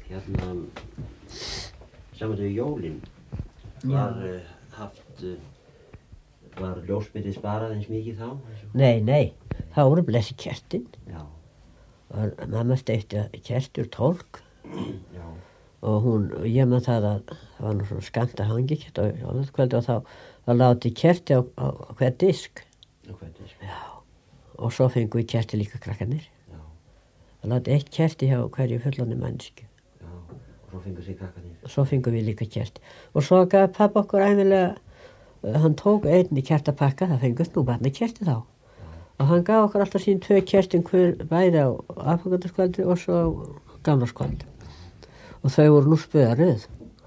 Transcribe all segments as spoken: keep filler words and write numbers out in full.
hérna saman við jólin var uh, haft uh, var ljósmyndið sparað eins mikið þá? Nei, nei, það voru blessi kertin. Já. Og mamma steikti kertur tólk. Já. Og hún, ég man það að það var nú svona skammt að hangi kert á jólaskvöldi og þá, þá láti kerti á, á, á hver disk. Á hver disk? Já. Og svo fengum við kerti líka krakkarnir. Já. Það láti eitt kerti hjá hverju fullorðnu mannsku. Já, og svo fengum við krakkarnir. Og svo fengum við líka kerti. Og svo gaf pappa okkur æmilega, hann tók einn í kertapakka, það fengust nú barni kerti þá. Já. Og hann gaf okkur alltaf sín tvö kertin hver bæði á aðfangadagskvöldi og svo á gamlarskvöldi. Og þau voru nú spöruð.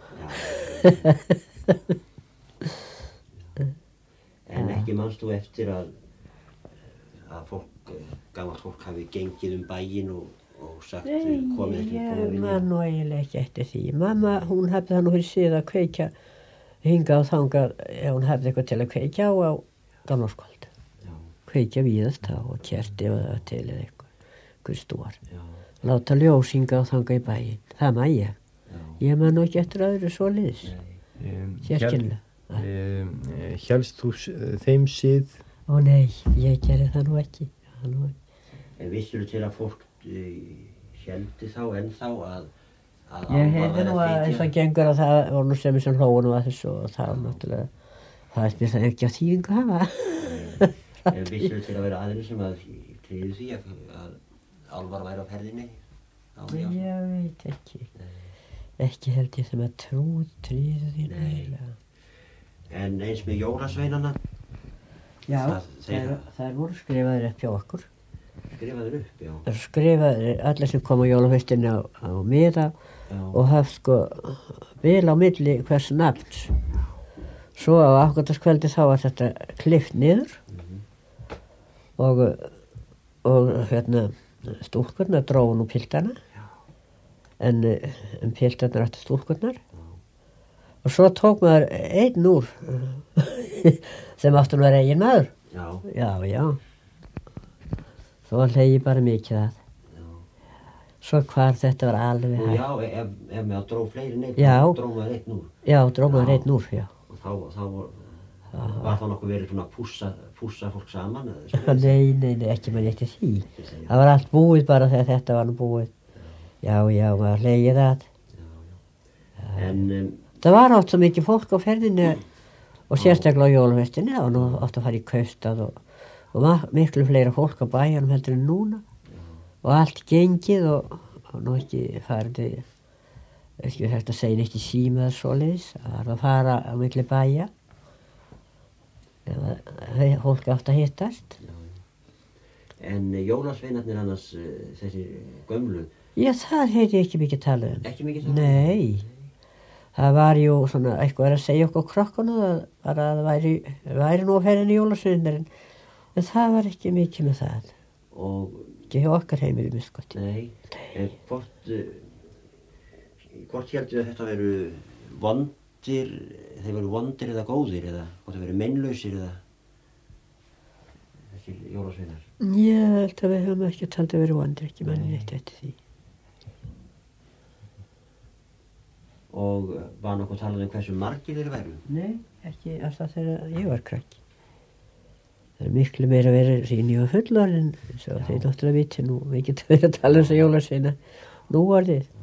En ekki manst þú eftir að að fólk, gamalt fólk hafi gengið um bæinn og, og sagt Nei, komið ekki ég komið vilja? man nú eiginlega ekki eftir því. Mamma, hún hefði það nú fyrir síðan að kveikja hingað og þangað ef hún hefði eitthvað til að kveikja á á gamlarskvöld. Kveikja víðast þá og kerti og það til eða eitthvað, eitthvað stór. Láta ljós hingað og þangað í bæinn. Það maður ég. Já. Ég man nú ekki eftir öðru svoleiðis. Um, Sérkennilega. Um, Hélst þú þeim síð? Ó nei, ég gerði það nú ekki. Það nú ekki. En vissur til að fólk uh, héldi þá ennþá að, að ég hefði nú að eins og gengur að það voru nú sem sem hlóðu nú að þessu og það var náttúrulega, það er spil það ekki að þýðingu hafa. En vissur til að vera aðrir sem að tryðu því að, að álfar væri á ferðinni? Á Nei, ég veit ekki. Nei. Ekki held ég sem að trúð tryðu því nægilega. En eins með jólasveinana? Já, það, það voru skrifaðir upp hjá okkur. Skrifaðir upp, já. Skrifaðir, allir sem kom á jólafestinni á, á miða og hafði sko bil á milli hvers nafns. Svo á aðfangadagskvöldi þá var þetta klippt niður mm-hmm. og, og hérna stúlkurnar dróðu nú piltana já. En um piltarnar ætti stúlkurnar já. Og svo tók maður einn úr sem átti nú að vera eigin maður. Já. Já, já. Svo hlegi bara mikið að. Já. Svo hvar þetta var alveg hægt. Já, ef, ef maður dró fleiri neitt, dró maður einn úr. Já, dró maður einn úr, já. Og þá, þá var, var það nokkuð verið svona að pússa, pússa fólk saman? Nei, nei, nei, ekki maður eftir því. Það var allt búið bara þegar þetta var nú búið. Já, já, maður hlegið það. Já, já. En... Um, það var átt svo mikið fólk á ferðinni og sérstaklega á jólafestinni og nú átt að fara í Kaupstað og, og miklu fleira fólk á bæjanum heldur en núna já. Og allt gengið og, og nú ekki farið ekki hægt að segja neitt í síma eða svoleiðis að það fara á milli bæja eða fólk átt að hittast já. En jólasveinarnir annars þessi gömlu já það heiti ég ekki mikið talað um ekki mikið talað um? Nei það var jú svona eitthvað að segja okkur krakkanu að, að það væri, væri nú að ferðinni jólasveinarinn en það var ekki mikið með það og ekki hjá okkar heimili miskoti. Nei, en hvort uh, hvort heldur að þetta veru vondir þeir veru vondir eða góðir eða hvort þeir veru meinlausir eða þessi jólasveinar? Ég held að við höfum ekki talað að veru vondir ekki manni neitt eftir því. Og var nokkuð talað um hversu margir þeir væru? Nei, ekki alltaf þegar ég var krakki. Það er miklu meira verið sín ég var fullorðin, svo þeir náttúrulega viti nú, við getum verið að tala um þess að jólasveina nú orðið.